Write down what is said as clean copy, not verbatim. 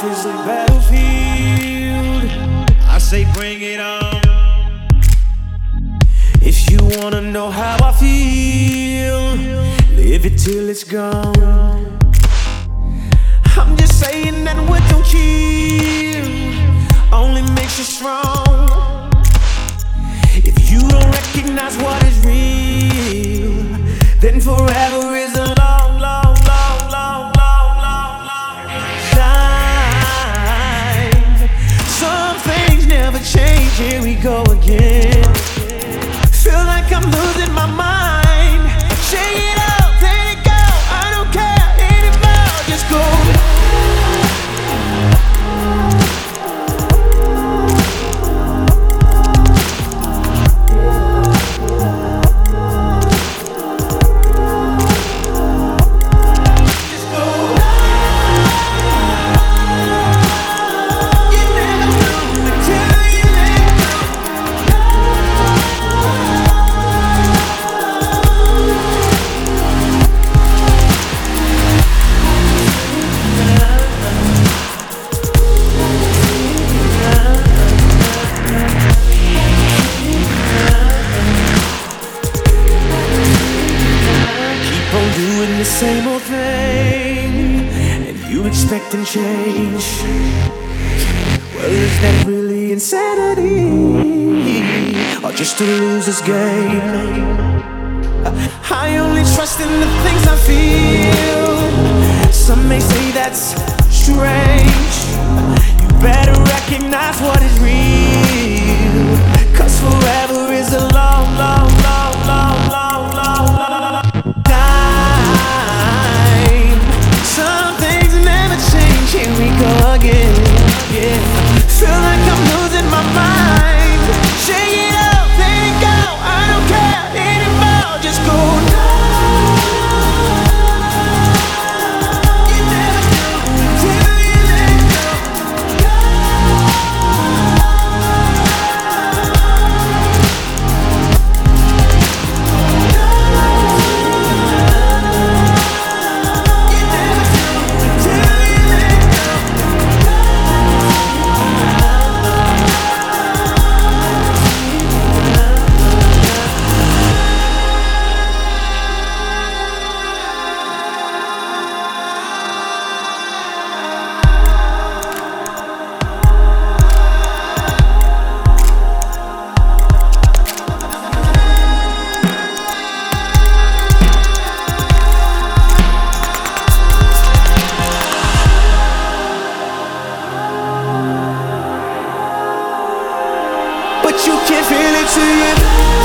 is a battlefield. I say bring it on. If you wanna know how I feel, live it till it's gone. I'm just saying that what don't kill only makes you strong. If you don't recognize what is real, then forever is a long, long, long, long, long, long, long time. Some things never change, here we go again. Feel like I'm losing my mind. Shake it up, let it go, I don't care anymore, just go. Doing the same old thing, and you expecting change. Well, is that really insanity, or just a loser's game? I only trust in the things I feel. Some may say that's strange. You better recognize what is real, 'cause forever is a long, long, long, long, long, long, long time. Some things never change, here we go again, yeah. Feel like I'm losing my mind. Shake it up, let it go, I don't care anymore, just go now. You never do until you let go. But you can't feel it till you